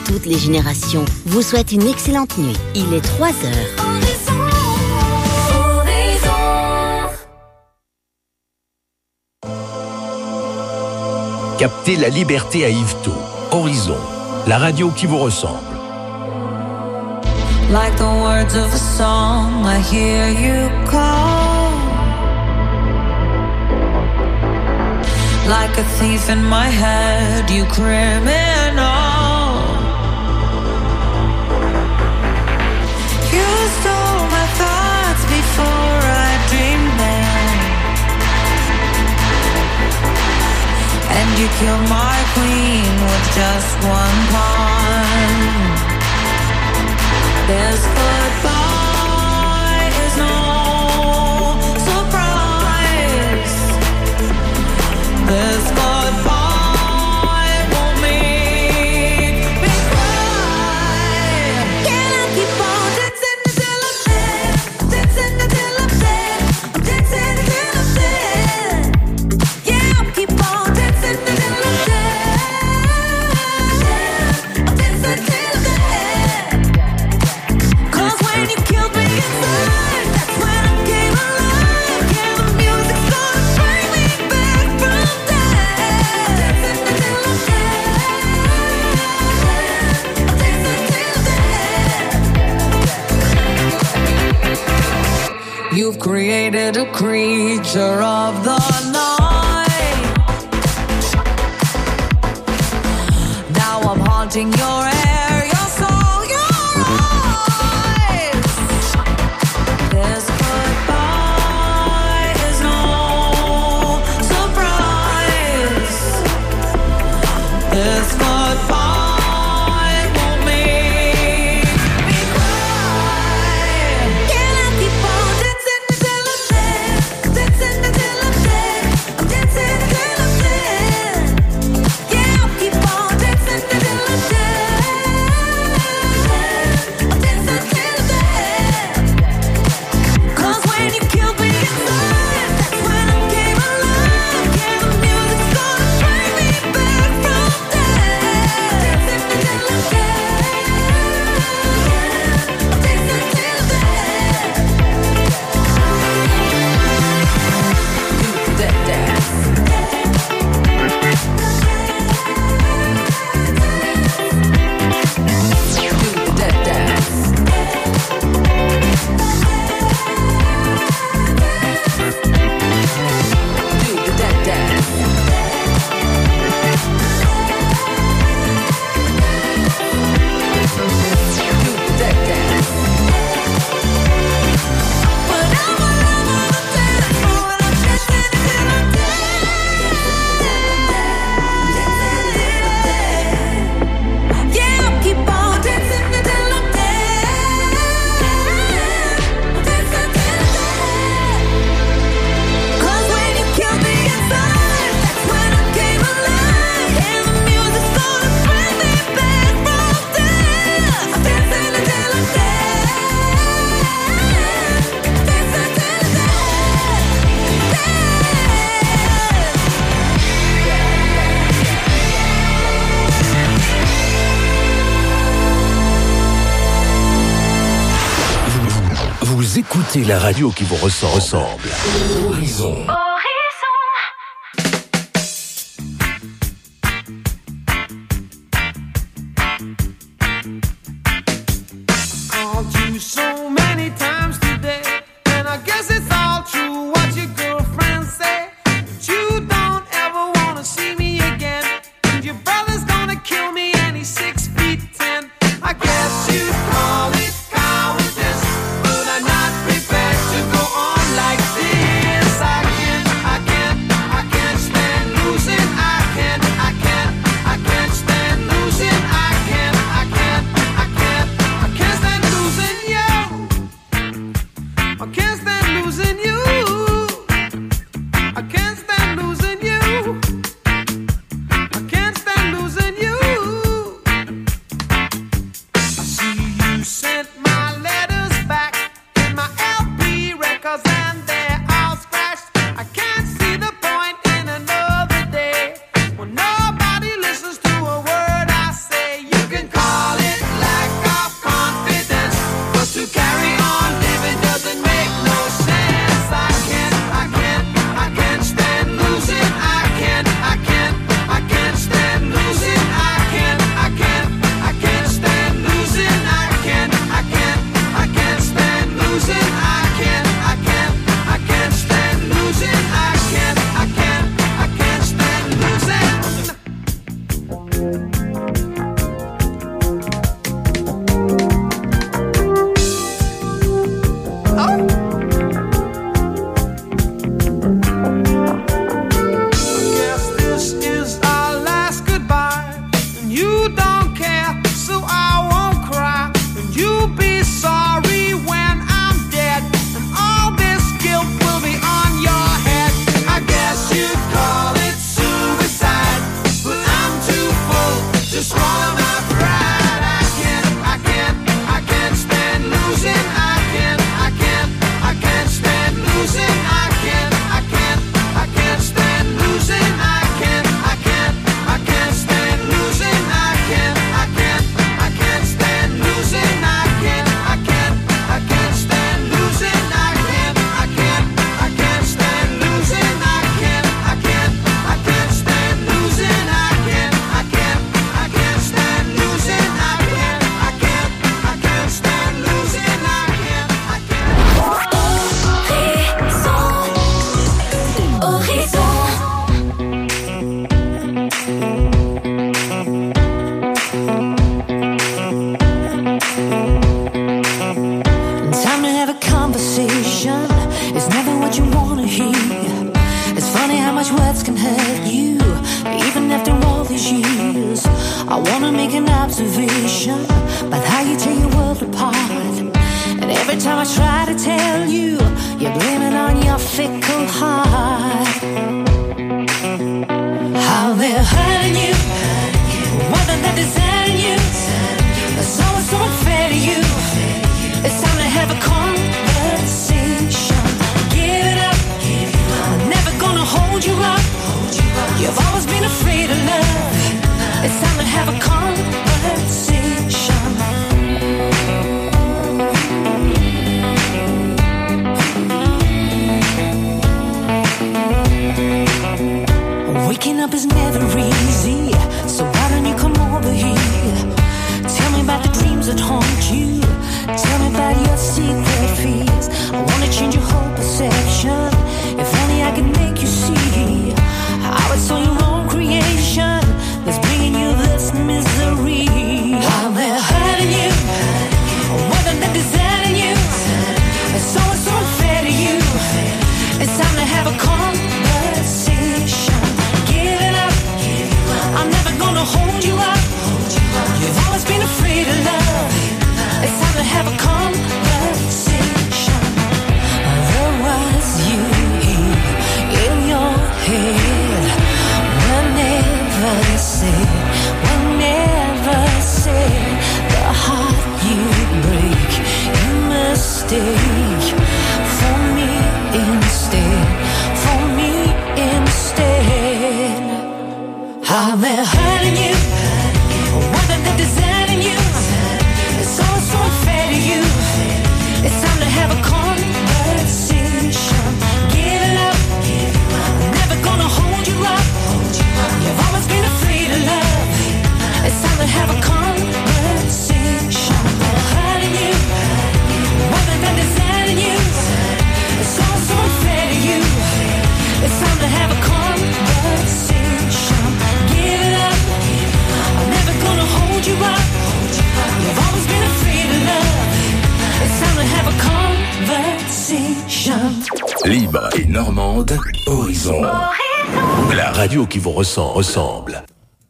toutes les générations vous souhaite une excellente nuit. Il est 3 heures. Captez la liberté à Yvetot. Horizon, la radio qui vous ressemble. Like the words of a song, I hear you call. Like a thief in my head, you criminal. You stole my thoughts before I dreamed them, and you killed my queen with just one pawn. This goodbye is no surprise. This goodbye won't make me cry. Can I keep on dancing until I'm dead? Dancing until I'm dead. Dancing until I'm dead. Yeah, I'll keep on dancing until I'm dead. I'll dance until I'm dead. When you killed me inside, that's when I came alive. Yeah, the music's gonna bring me back from death. Dancing until I'm dead. Dancing until dead. You've created a creature of the night. Now I'm haunting your air, your soul, your eyes. This goodbye is no surprise. This goodbye won't make me cry. Can I keep on dancing until I'm dead? Dancing until I'm dead. I'm dancing until I'm dead. Yeah, I'll keep on dancing until I'm dead. I'm dancing until I'm dead. 'Cause when you killed me inside, that's when I came alive. Yeah, the music's gonna bring me back from death. Dancing until I'm dead. I'm dancing until I'm dead. Do that dance. Do that dance. Do that dance. Do that dance. But I'm all over the dance floor and I'm dancing until I'm dead. Yeah, I'll keep on dancing until I'm dead. Dancing until I'm dead. 'Cause when you killed me inside, that's when I came alive. And the music's gonna bring me back from death. I'm dancing until I'm dead. Dancing until I'm Vous écoutez la radio qui vous ressemble. Horizon. Called you so many times today, and I guess it's all true what your girlfriends say. But you don't ever wanna see me again, and your brother's gonna kill me, and he's 6'10". I guess you'd call it cowardice, but I'm not prepared to go on like this. I can a fickle heart. How they're hurting you, whether they're deserting you. It's always so unfair to you. It's time to have a conversation. Give it up, I'm never gonna hold you up. You've always been afraid of love. It's time to have a conversation. Waking up is never easy, so why don't you come over here? Tell me about the dreams that haunt you. Tell me about your secret fears. I wanna change your whole perception. If only I could make you see how it's all your own creation that's bringing you this misery. How they're hurting you, whether they're deserting you. It's always so unfair to you. It's time to have a conversation. Give it up, I'm never gonna hold you up. You've always been afraid of love. It's time to have a conversation. Otherwise you hear in your head. Whenever said the heart you break, you mistake for me instead, for me instead. How they're hurting you, whether they're deserting you. It's all so unfair to you. It's time to have a conversation. Give it up, I'm never gonna hold you up. You've always been afraid of love. It's time to have a conversation. They're hurting you, whether they're deserting you. It's all so unfair to you. It's time to have a conversation. Give it up, I'm never gonna hold you up. You've always been afraid of love. It's time to have a conversation. Libre et normande, Horizon. La radio qui vous ressemble.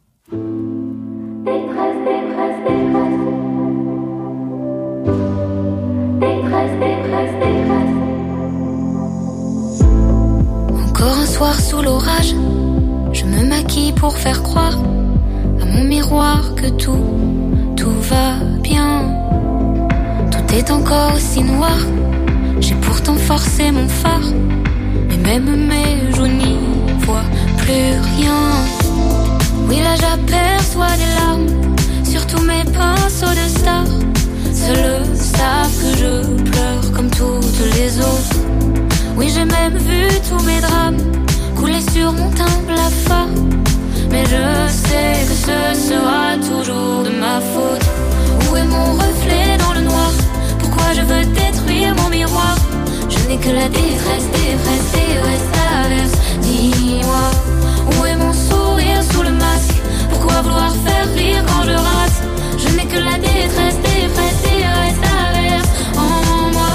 Encore un soir sous l'orage, je me maquille pour faire croire à mon miroir que tout va bien. Tout est encore aussi noir, j'ai pourtant forcé mon phare, mais même mes joues n'y voient plus rien. Oui là j'aperçois des larmes sur tous mes pinceaux de stars. Seuls savent que je pleure comme toutes les autres. Oui j'ai même vu tous mes drames couler sur mon teint blafard. Mais je sais que ce sera toujours de ma faute. Où est mon reflet dans le noir? Pourquoi je veux détruire mon miroir? Je n'ai que la détresse, traverse. Dis-moi, où est mon sourire sous le masque? Pourquoi vouloir faire rire quand je rate? Je n'ai que la détresse, traverse. En moi.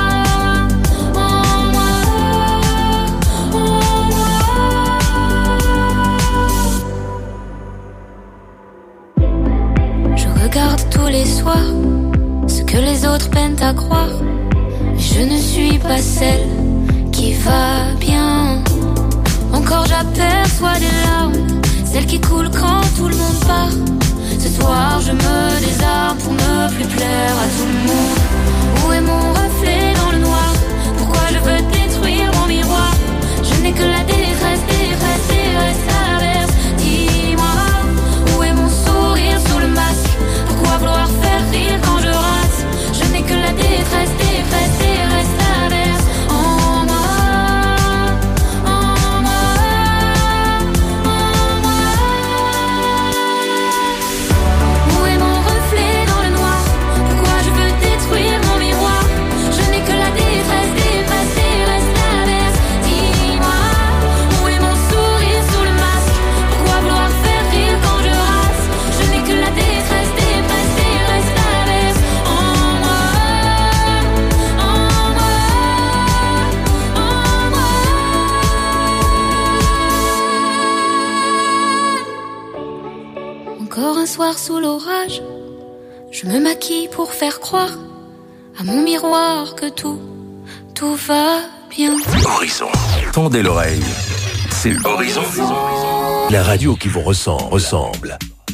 Je regarde tous les soirs ce que les autres peinent à croire. Mais je ne suis pas celle qui va bien. Encore j'aperçois des larmes, celles qui coulent quand tout le monde part. Ce soir je me désarme pour ne plus plaire à tout le monde. Où est mon reflet dans le noir? Pourquoi je veux détruire mon miroir? Je n'ai que la détresse, traverse. Dis-moi, où est mon sourire sous le masque? Pourquoi vouloir faire rire quand je rate? Je n'ai que la détresse, traverse. En moi. Où est mon reflet dans le noir? Pourquoi je veux détruire mon miroir? Je n'ai que la détresse, traverse. Dis-moi, où est mon sourire sous le masque? Pourquoi vouloir faire rire quand je rate? Je n'ai que la détresse, traverse. En moi. Encore un soir sous l'orage, je me maquille pour faire croire à mon miroir que tout va bien. Horizon. Tendez l'oreille. C'est Horizon. La radio qui vous ressemble.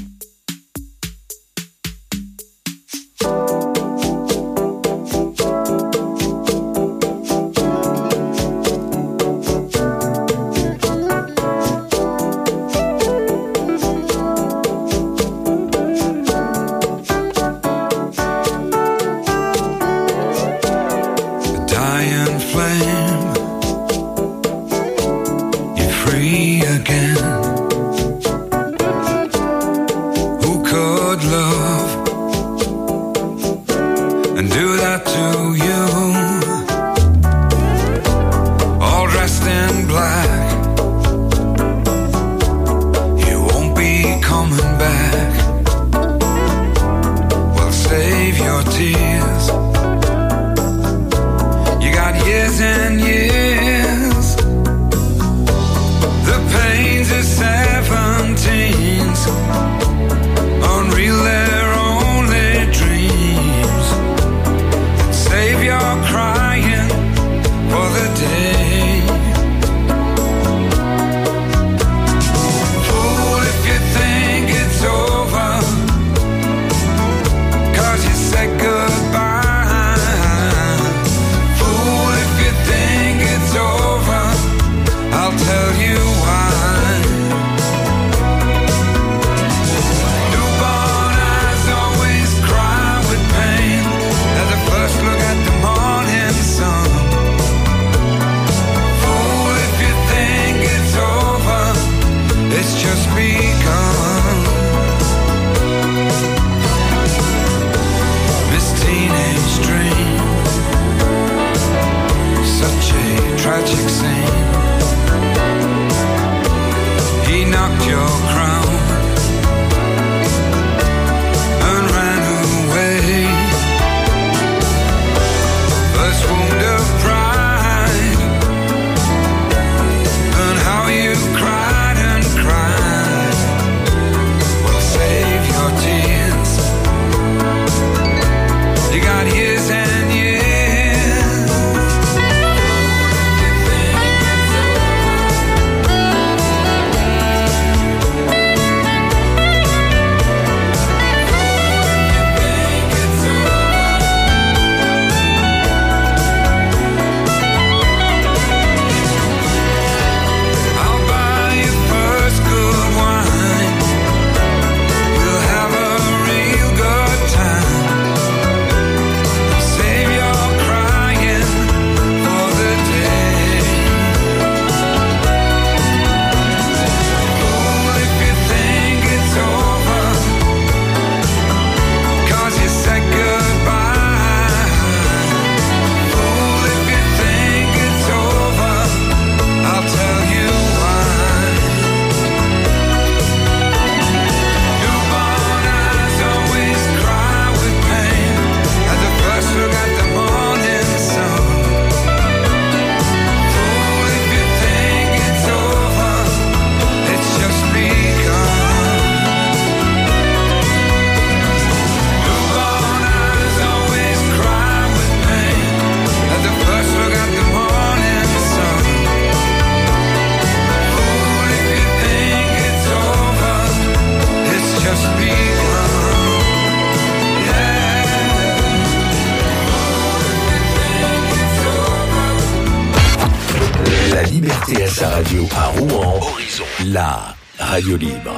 TSA Radio à Rouen, Horizon, la radio libre.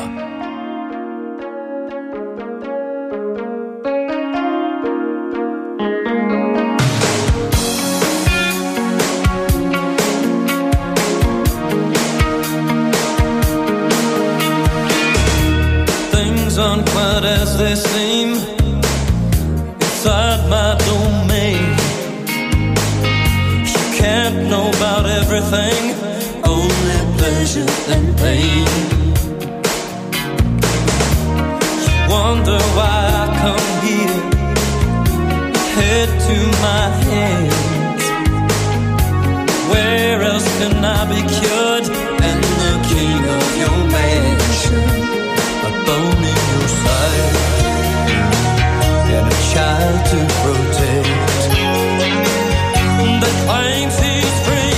Things aren't quite as they seem inside my domain. She can't know about everything, only pleasure and pain. She wonder why I come here, head to my hands. Where else can I be cured and the king of your mansion? A bone in your side and a child to protect that claims he's free.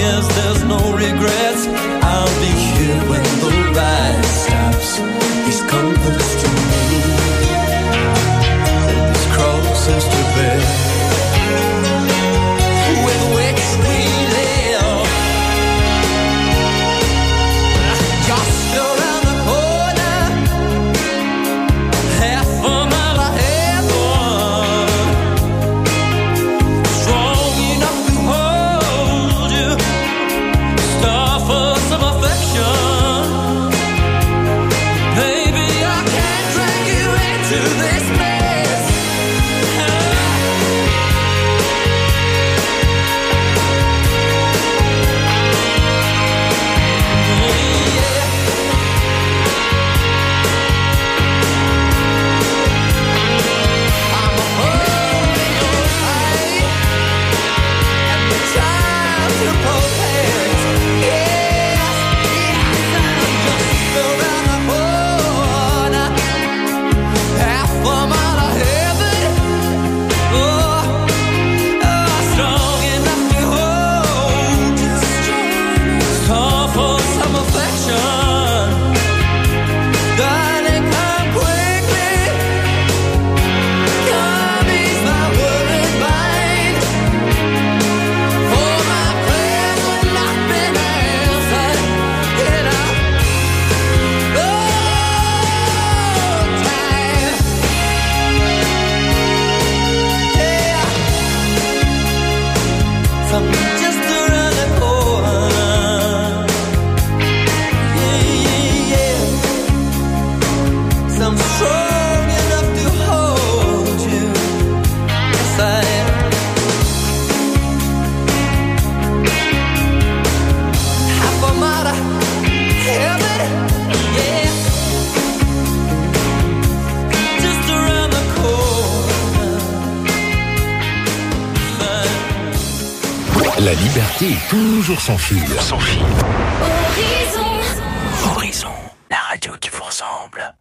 as there's no regrets, I'll be here when the ride stops. These comforts to me, these crosses to bear, with which we live. Just around the corner, half a mile ahead, strong enough to hold you, star for some affection. Baby, I can't drag you into this mess. La liberté est toujours sans fil. Sans fil. Horizon, la radio qui vous ressemble.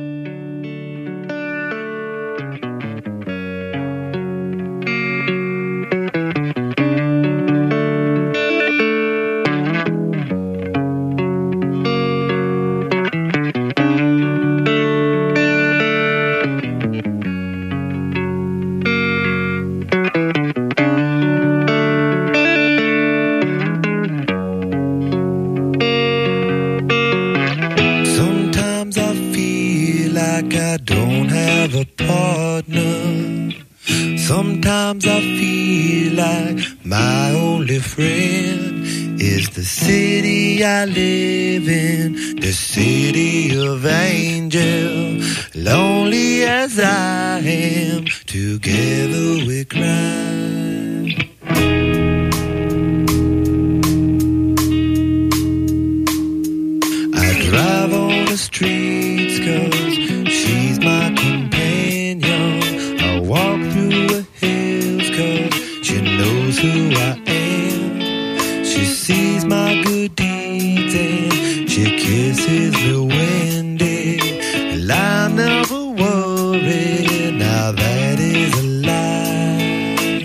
Sometimes I feel like my only friend is the city I live in, the city of angels. Lonely as I am, together we cry. I drive on the streets 'cause she's my companion. I walk through the hills 'cause she knows who I am. She sees my good deeds and she kisses me when day. And I never worry, now that is a lie.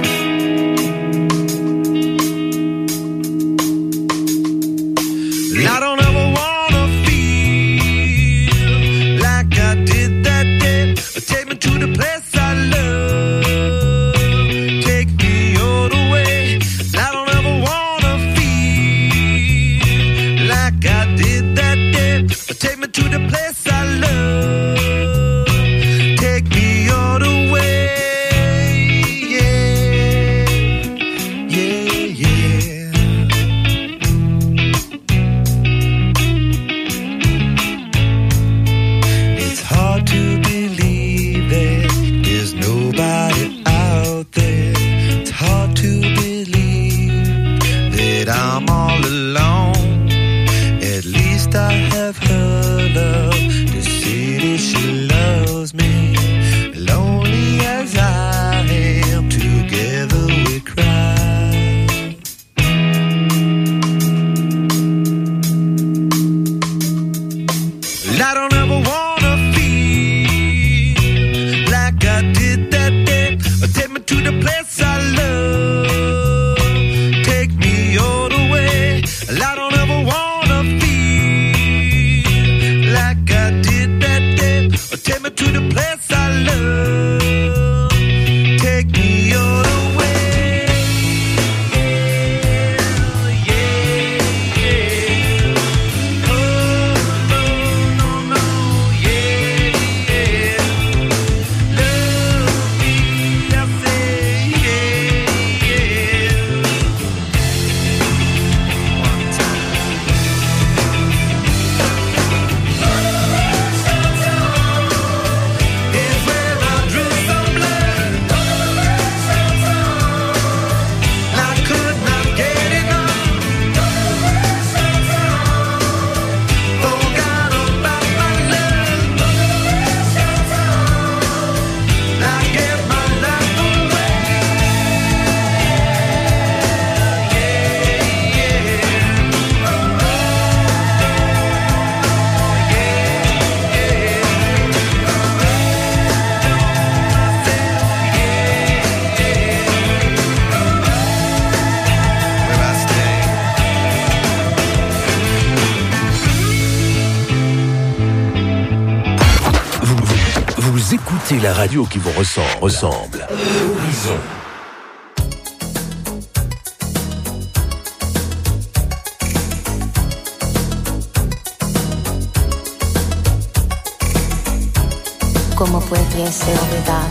And I don't ever wanna feel like I did that day. Take me to the place I love. Take me all the way. I don't ever wanna feel like I did that day. Take me to the place I love. Take me all the way. Yeah, yeah, yeah. It's hard to believe that there's nobody out there. It's hard to believe that I'm all alone. At least I have her love. The city, she loves me. Lonely as I am, together we cry. I don't ever wanna feel like I did that day. Take me to the place I love. Take me all the Écoutez la radio qui vous ressemble. Horizon. ¿Cómo pudiese olvidar?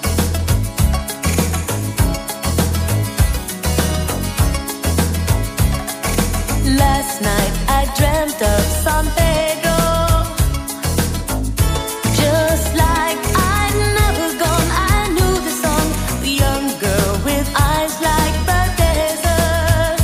Last night I dreamt of San Pedro, just like I'd never gone. I knew the song, the young girl with eyes like the desert.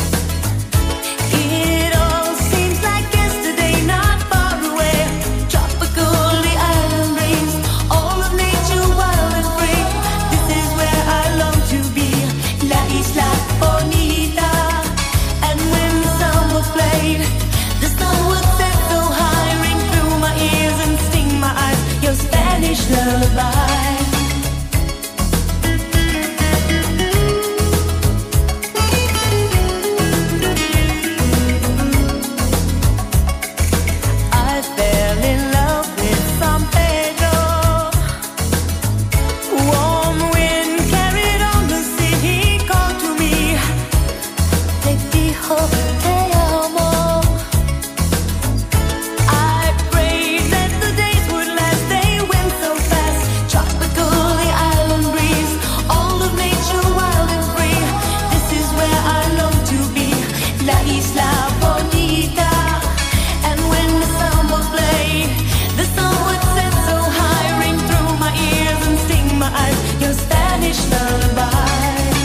It all seems like yesterday, not far away. Tropical, the island breeze, all of nature wild and free. This is where I long to be, La Isla Bonita. And when the sun was played, the sun would set so high, ring through my ears and sting my eyes. Your Spanish lullaby. I fell in love with San Pedro. Warm wind carried on the sea. He called to me. Te dijo te amo. I prayed that the days would last. They went so fast. Tropical, the island breeze, all of nature wild and free. This is where I long to be, La Isla Bonita. And when the samba played, the sun would set so high, ring through my ears and sting my eyes. Your Spanish lullaby.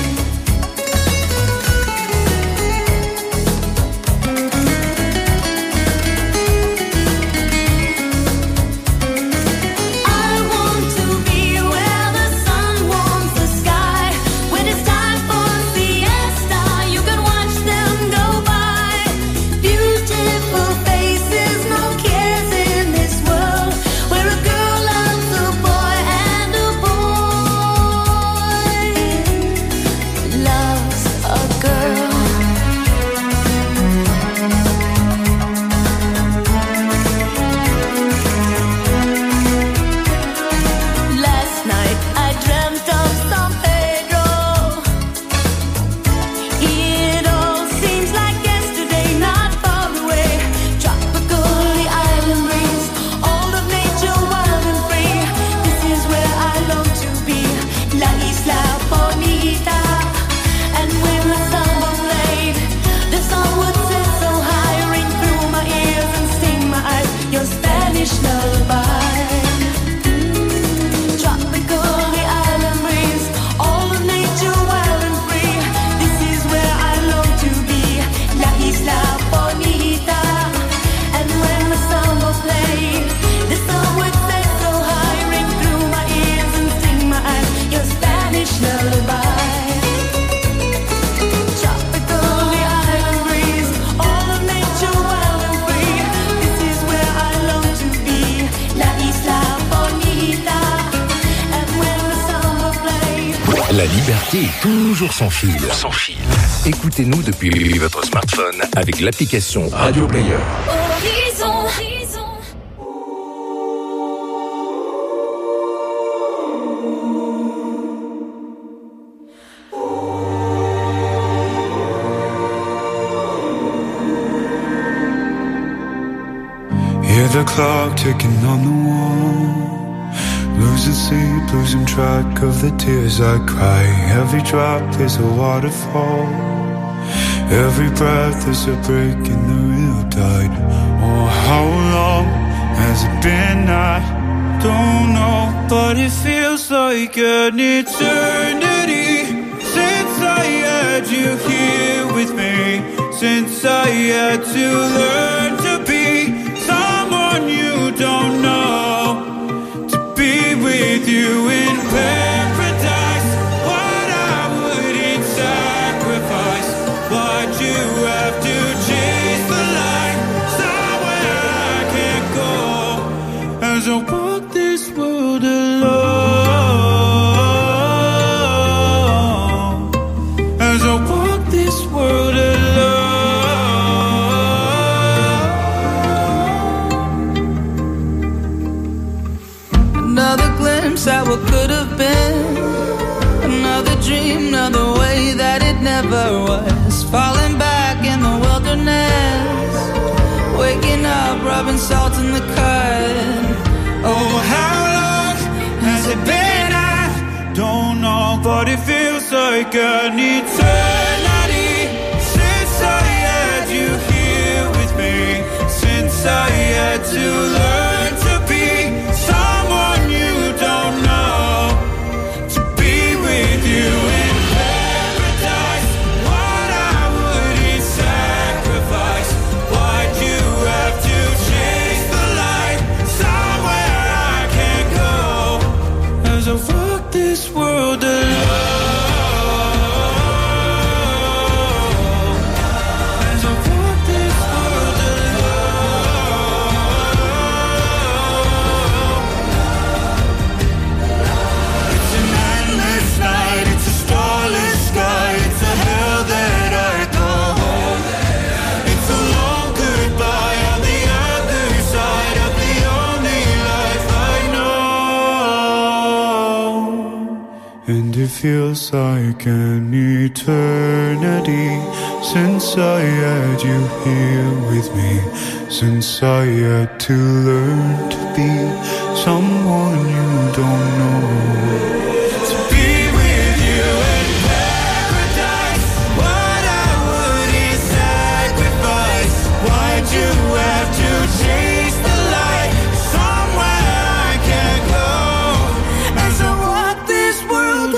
I want to be where the sun warms the sky. When it's time for siesta, you can watch them go by. Beautiful faces, no cares in this world, where a girl loves a boy and a boy loves a girl. Last night I dreamt of San Pedro. It all seems like yesterday, not far away. Tropical, the island breeze, all of nature wild and free. This is where I long to be, La Isla Bonita. And when the samba played, the sun would set so high, ring through my ears and sting my eyes. Your Spanish lullaby. Tropical, the island breeze, all of nature wild and free. This is where I long to be, La Isla Bonita. And when the samba played, the sun would set so high, ring through my ears and sting my eyes. Your Spanish lullaby. Tropical, the island breeze, all of nature wild and free. This is where I long to be, La Isla Bonita. And when the samba played. La liberté est toujours sans fil. Écoutez-nous depuis votre smartphone avec l'application Radio Player. Horizon. Hear the clock ticking on the wall. Losing sleep, losing track of the tears I cry. Every drop is a waterfall. Every breath is a break in the real tide. Oh, how long has it been? I don't know, but it feels like an eternity since I had you here with me. Since I had to learn to be someone you don't know, to be with you in paradise. What I wouldn't sacrifice, what you have to chase the light, somewhere I can't go as I walk this world alone, as I walk this world alone. love and salt in the cut. Oh, how long has it been? I don't know, but it feels like an eternity since I had you here with me. Since I had to learn to be someone you don't know, to be with you in paradise. What I wouldn't sacrifice. Why'd you have to chase the light somewhere I can't go? As I walk this world alone. As I walk this world alone. It's an endless night, it's a starless sky, it's a hell that I call home. It's a long goodbye on the other side of the only life I know. And it feels like an eternity since I had you here with me. Since I had to learn to be someone you don't know. To be with you in paradise. What I wouldn't sacrifice. Why'd you have to chase the light somewhere I can't go? As I walk this world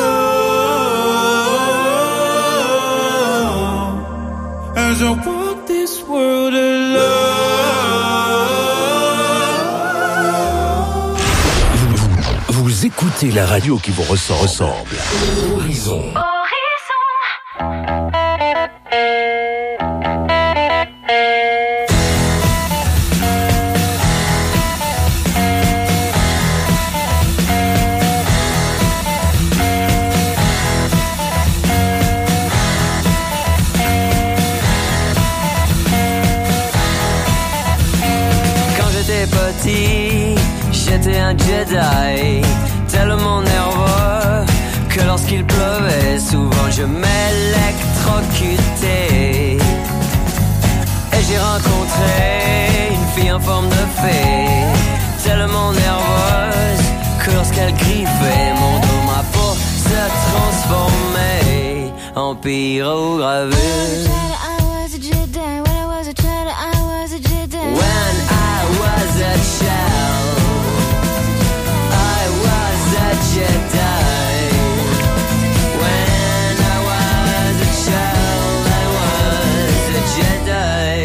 alone. As I walk this world alone. Vous écoutez la radio qui vous ressemble. Horizon. Quand j'étais petit, j'étais un Jedi, tellement nerveux que lorsqu'il pleuvait, souvent je m'électrocutais. Et j'ai rencontré une fille en forme de fée, tellement nerveuse que lorsqu'elle griffait mon dos, ma peau se transformait en pyrogravure. When I was a child, I was a Jedi. When I was a child, I was a Jedi.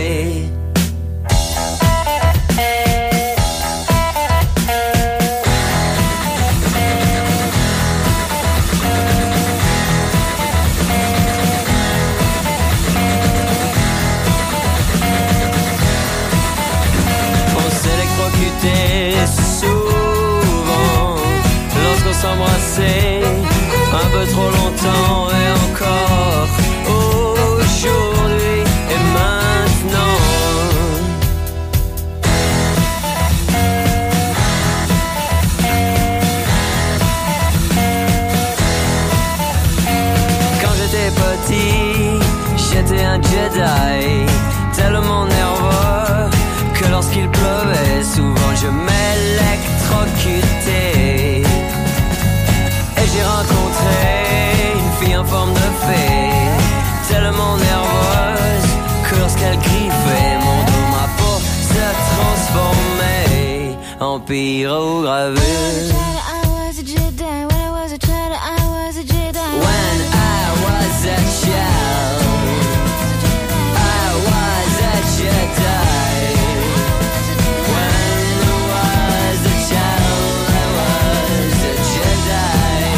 On s'électrocutait souvent lorsqu'on s'embrassait un peu trop longtemps, et encore aujourd'hui et maintenant. Quand j'étais petit, j'étais un Jedi, tellement nerveux que lorsqu'il pleuvait, souvent je m'électrocutais. Et j'ai rencontré une fille en forme de fée, tellement nerveuse que lorsqu'elle griffait mon dos, ma peau se transformait en pyrogravure. When I was a child, I was a Jedi. When I was a child, I was a Jedi.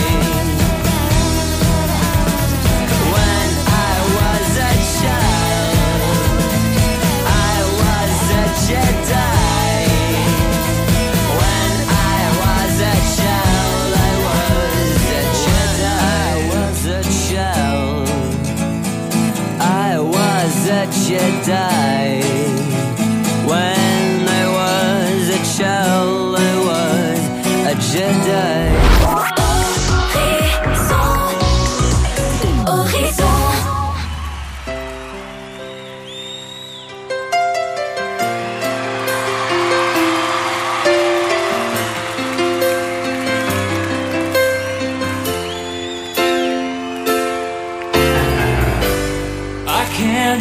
When I was a child, I was a Jedi. When I was a child, I was a Jedi. I was a Jedi. When I was a child, I was a Jedi. Horizon.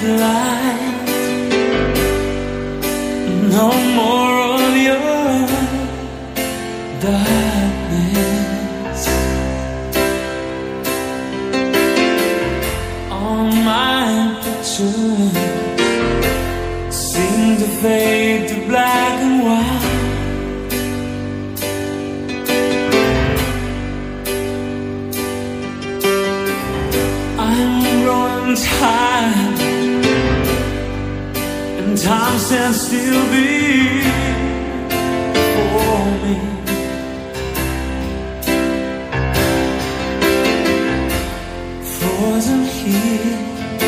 light. No more of your darkness. All my pictures seem to fade to black and white. I'm growing tired, and time stands still before me. Frozen here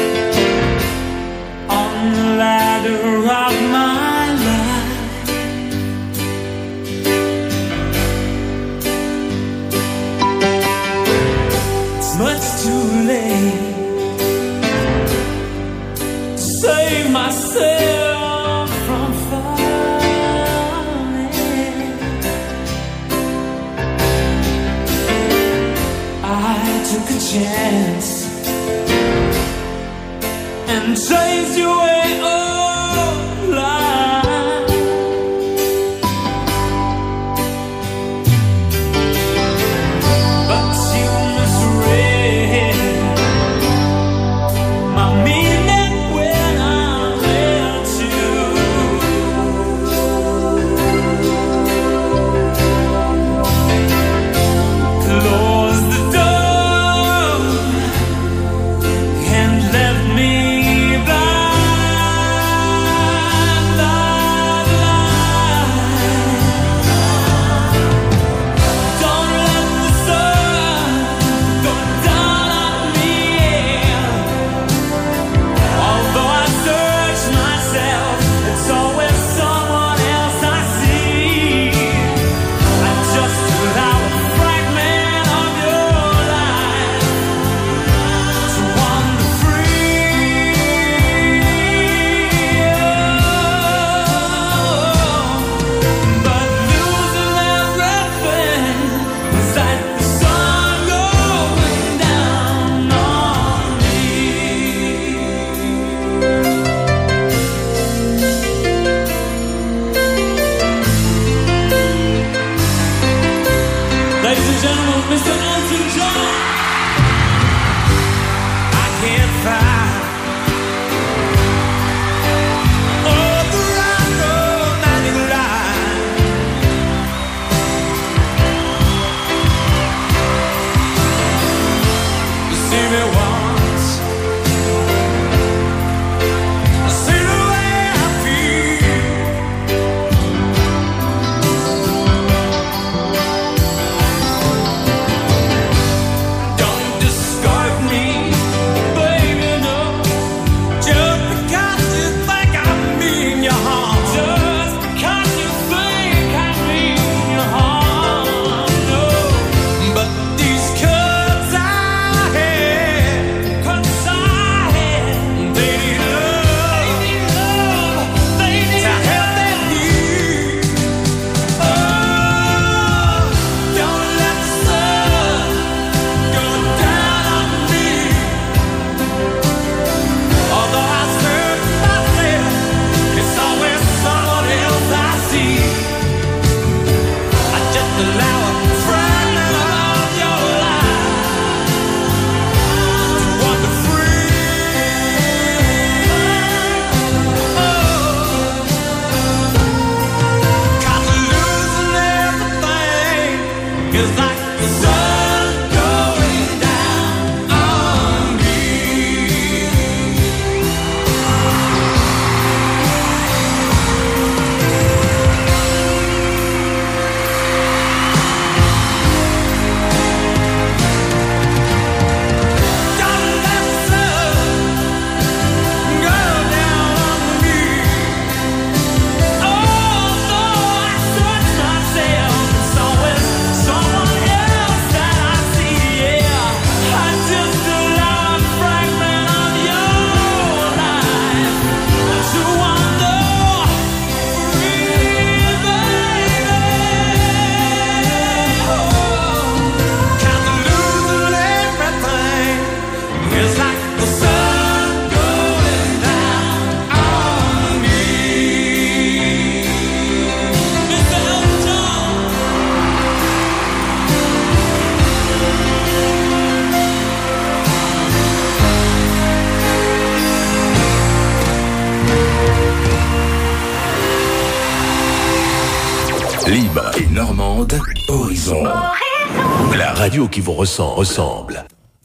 on the ladder of my life. It's much too late to save myself from falling. I took a chance and chased your way of life. But you misread my meaning when I let you. Close the door and left me blind. Libre et normande, Horizon. La radio qui vous ressemble.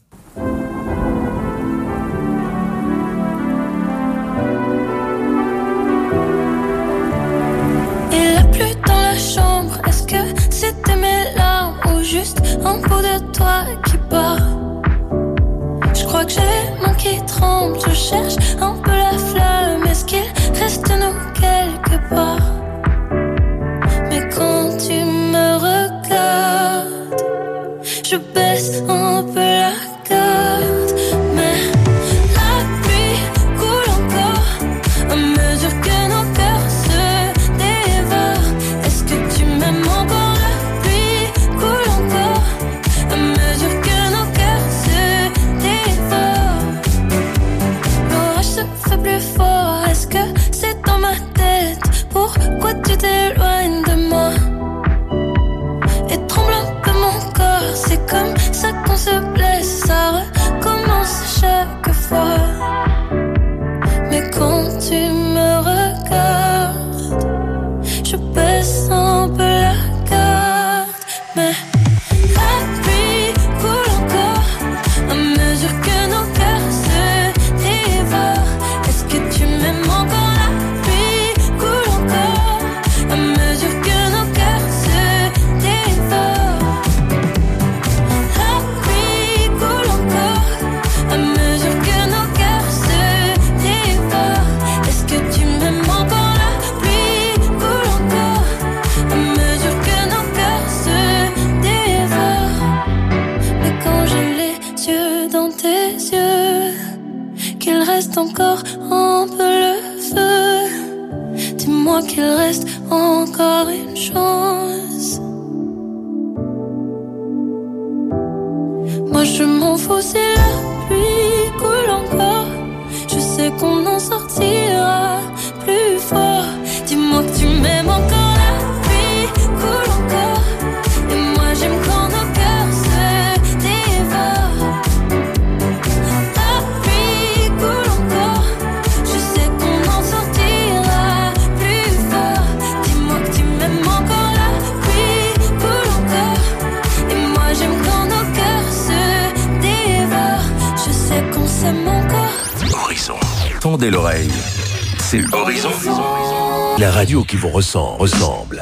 Il a plu dans la chambre. Est-ce que c'était mes larmes ou juste un bout de toi qui bat? Je crois que j'ai les mains qui tremblent. Je cherche un peu la flamme. Est-ce qu'il reste de nous quelque part? Mais quand tu me regardes, je baisse un peu la garde. Mais la pluie coule encore à mesure que nos cœurs se dévorent. Est-ce que tu m'aimes encore? La pluie coule encore à mesure que nos cœurs se dévorent. L'orage se fait plus fort. Est-ce que c'est dans ma tête? Pourquoi tu t'éloignes de moi? Et tremble un peu mon corps. C'est comme ça qu'on se blesse. Ça recommence chaque fois. Mais quand tu me regardes, je baisse un peu la garde. Mais la pluie coule encore à mesure que nos cœurs se dévorent. Est-ce que tu m'aimes encore? La pluie coule encore à mesure que nos cœurs se dévorent. La pluie coule encore à mesure que nos cœurs se dévorent. Est-ce que tu m'aimes encore? La pluie coule encore à mesure que nos cœurs se dévorent. Mais quand j'ai les yeux dans tes yeux, qu'il reste encore un peu le feu, dis-moi qu'il reste encore une chance. Moi je m'en fous si la pluie coule encore. Je sais qu'on en sortira plus fort. Dis-moi que tu m'aimes encore. La pluie coule encore. Et moi j'aime quand nos cœurs se dévorent. La pluie coule encore. Je sais qu'on en sortira plus fort. Dis-moi que tu m'aimes encore. La pluie coule encore. Et moi j'aime quand nos cœurs se dévorent. Je sais qu'on s'aime encore. Horizon. Tendez l'oreille. C'est Horizon. La radio qui vous ressemble.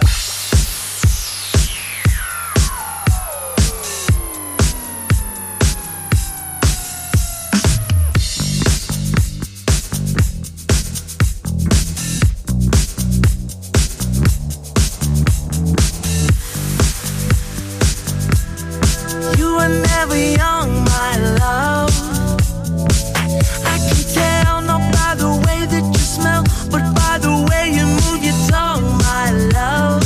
You were never young, my love. I can tell not by the way that you smell, but by the way you move your tongue, my love.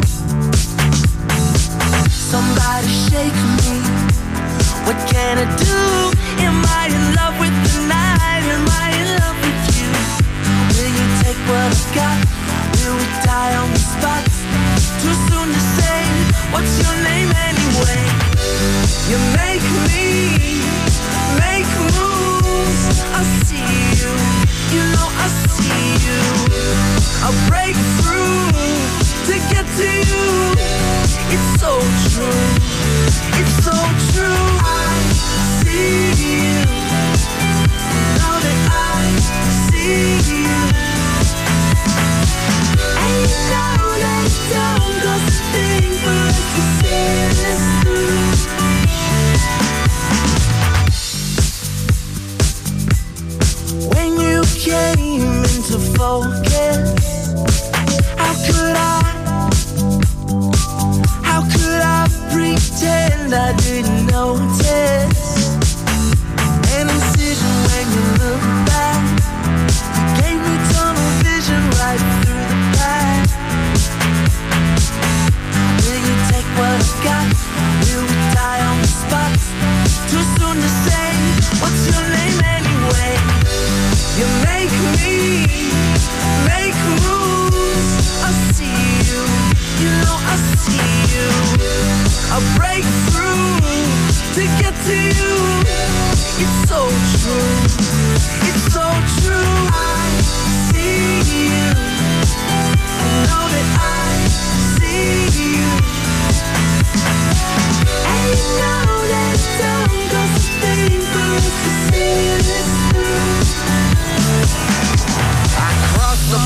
Somebody shake me. What can I do? Am I in love with the night? Am I in love with you? Will you take what I've got? Will we die on the spot? Too soon to say. What's your name anyway? You make me make moves. I see you, you know I see you. I break through to get to you. It's so true, it's so true. I see you, know that I see you. And you know that it don't cost a thing for us to see this through. When you came into focus, how could I pretend I didn't notice? An incision when you look back, you gave me tunnel vision right through the back. Will you take what I've got? Will we die on the spot? Too soon to say. What's your name anyway? You make me make moves. I see you, you know I see you. I break through to get to you. It's so true, it's so true. I see you, I know that I see you.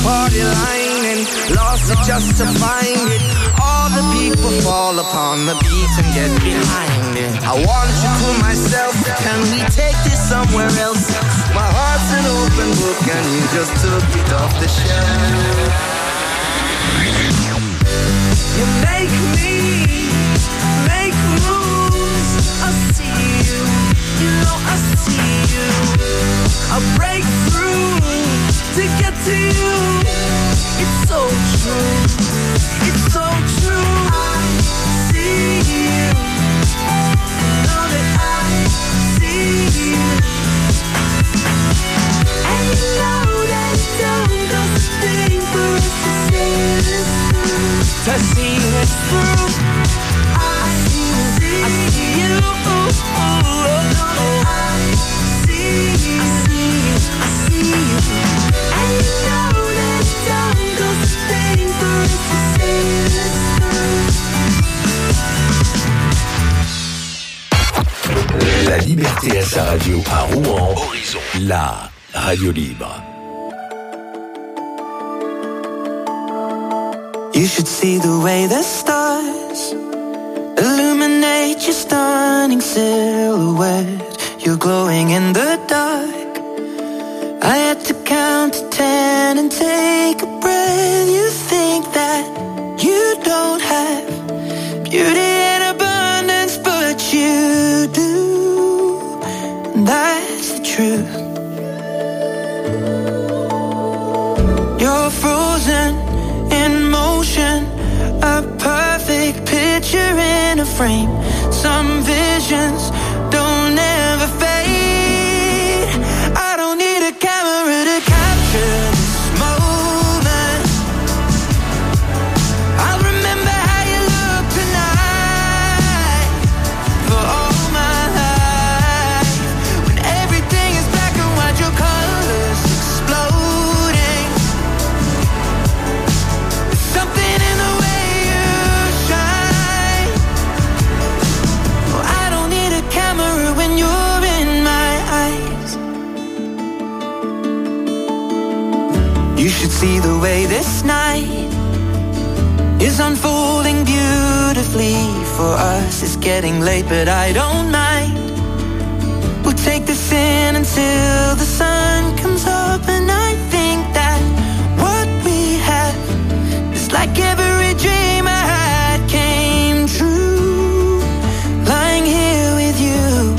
party line and lost it just to find it. All the people fall upon the beat and get behind it. I want you to myself, can we take this somewhere else? My heart's an open book and you just took it off the shelf. You make me make moves. I see you, you know I see you. I break through to get to you. It's so true, it's so true. I see you, know that I see you. And you know that it don't cost a thing for us to see this through. To see this through. I see you, I see you. I see you, I see you, I see you. And you know that it don't cost a thing for us to see this through. La liberté à sa radio à Rouen. Horizon. La radio libre. You should see the way the stars illuminate your stunning silhouette. You're glowing in the dark. I had to count to 10 and take a breath. You think that you don't have beauty in abundance, but you do. And that's the truth. You're frozen in motion, a perfect picture in a frame. Some visions don't ever fade. I don't need a camera to capture this moment. I'll remember how you look tonight for all my life. When everything is black and white, your colors exploding. There's something in the way you shine. Oh, I don't need a camera when you're in my eyes. You should see the way this night is unfolding beautifully for us. It's getting late, but I don't mind. We'll take this in until the sun comes up, and I think that what we have is like every dream I had came true. Lying here with you,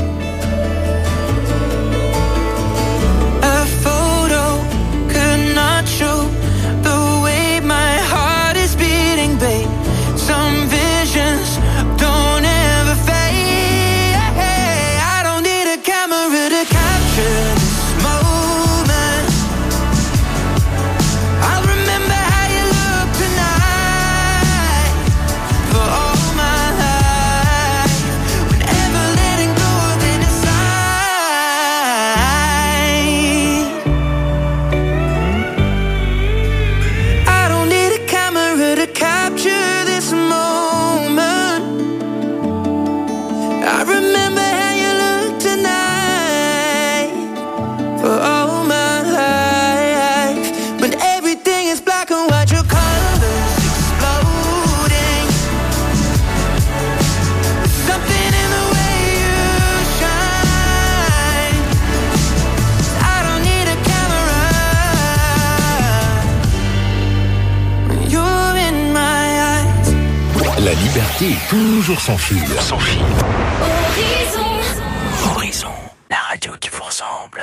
a photo could not show the way my heart is beating, babe. Some visions don't ever fade. I don't need a camera to capture this moment. I'll remember how you look tonight for all my life. Whenever letting go of it inside. I don't need a camera to capture this moment. I remember how you look tonight for all my life. When everything is black and white, your colors exploding. There's something in the way you shine. I don't need a camera when you're in my eyes. La liberté est toujours sans fil. Sans fil. Horizon. Horizon, la radio qui vous ressemble.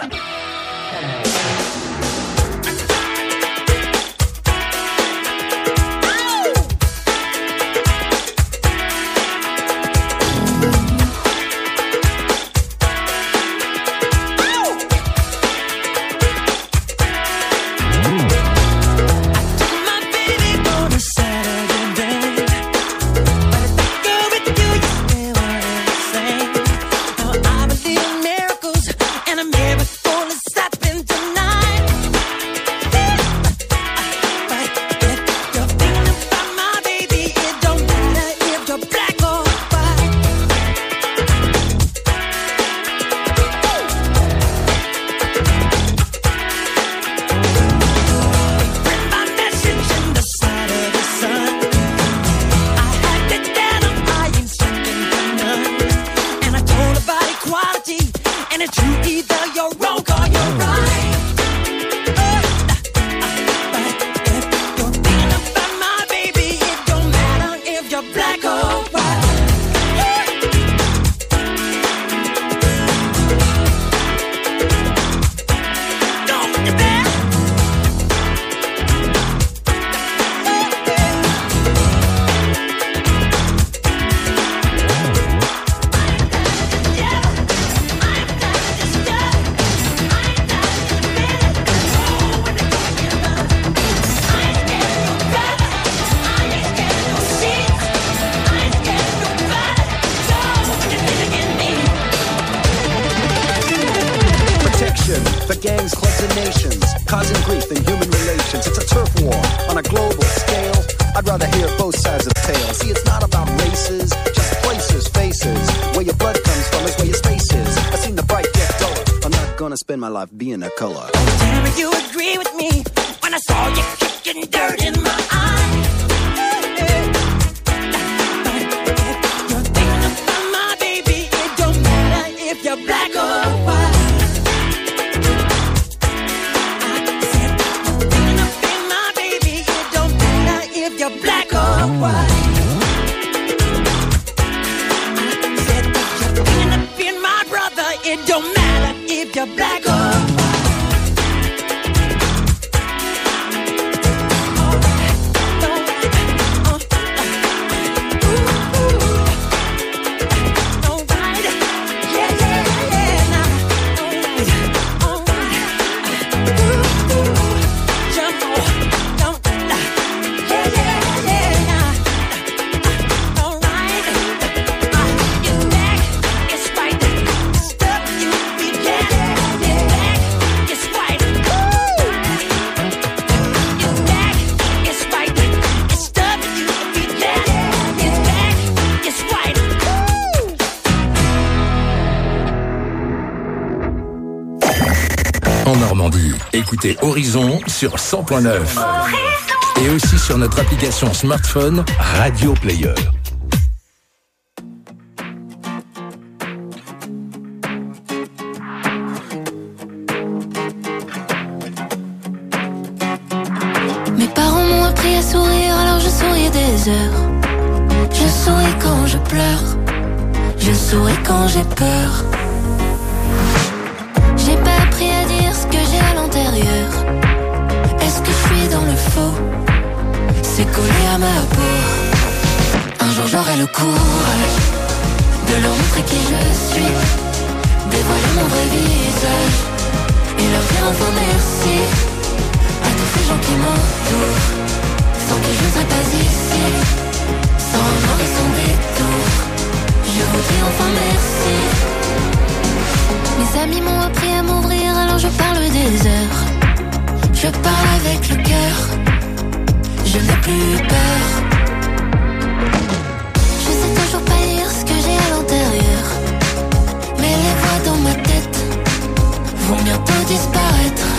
My baby on a Saturday, but girl with you, you still are the same. Now I believe in miracles, and a miracle is happening tonight. causing grief in human relations. It's a turf war on a global scale. I'd rather hear both sides of the tale. See, it's not about races, just places, faces. Where your blood comes from is where your space is. I've seen the bright get duller. I'm not gonna spend my life being a color. Tell me you agree with me when I saw you kicking dirt in my eye. You're thinking about my baby. It don't matter if you're black or white. I said you're thinking about my baby. It don't matter if you're black or white. I said you're thinking about my brother. It don't matter if you're black or white. Écoutez Horizon sur 100.9 et aussi sur notre application smartphone Radio Player. Mes parents m'ont appris à sourire, alors je souriais des heures. Je souris quand je pleure, je souris quand j'ai peur. J'ai pas appris à dire ce que j'ai à l'intérieur. Est-ce que je suis dans le faux? C'est collé à ma peau. Un jour j'aurai le courage de leur montrer qui je suis, dévoiler mon vrai visage et leur dire enfin merci à tous ces gens qui m'entourent, sans qui je ne serais pas ici, sans remords et sans détour. Je vous dis enfin merci. Mes amis m'ont appris à m'ouvrir, alors je parle des heures. Je parle avec le cœur, je n'ai plus peur. Je sais toujours pas dire ce que j'ai à l'intérieur, mais les voix dans ma tête vont bientôt disparaître.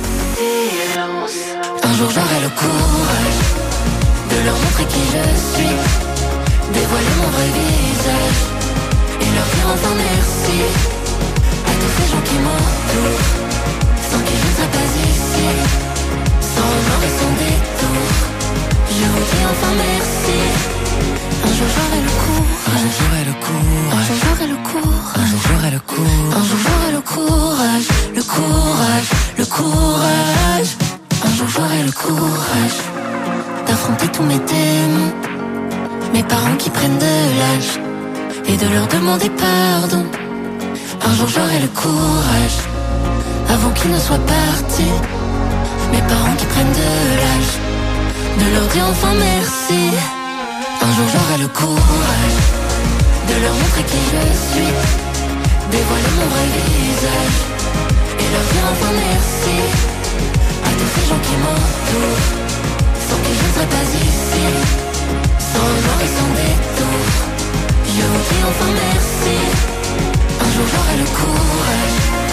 Un jour j'aurai le courage de leur montrer qui je suis, dévoiler mon vrai visage et leur dire enfin merci à tous ces gens qui m'entourent, sans qui je ne serais pas ici, sans remords et sans détour. Je vous dis enfin merci. Un jour j'aurai le courage, un jour j'aurai le courage, un jour j'aurai le courage, un jour j'aurai le courage, un jour j'aurai le courage, le courage, le courage. Un jour j'aurai le courage d'affronter tous mes démons, mes parents qui prennent de l'âge et de leur demander pardon. Un jour j'aurai le courage, avant qu'ils ne soient partis, mes parents qui prennent de l'âge, de leur dire enfin merci. Un jour j'aurai le courage de leur montrer qui je suis, dévoiler mon vrai visage et leur dire enfin merci à tous ces gens qui m'entourent, sans qui je ne serais pas ici, sans remords et sans détour. Je vous dis enfin merci. Un jour j'aurai le courage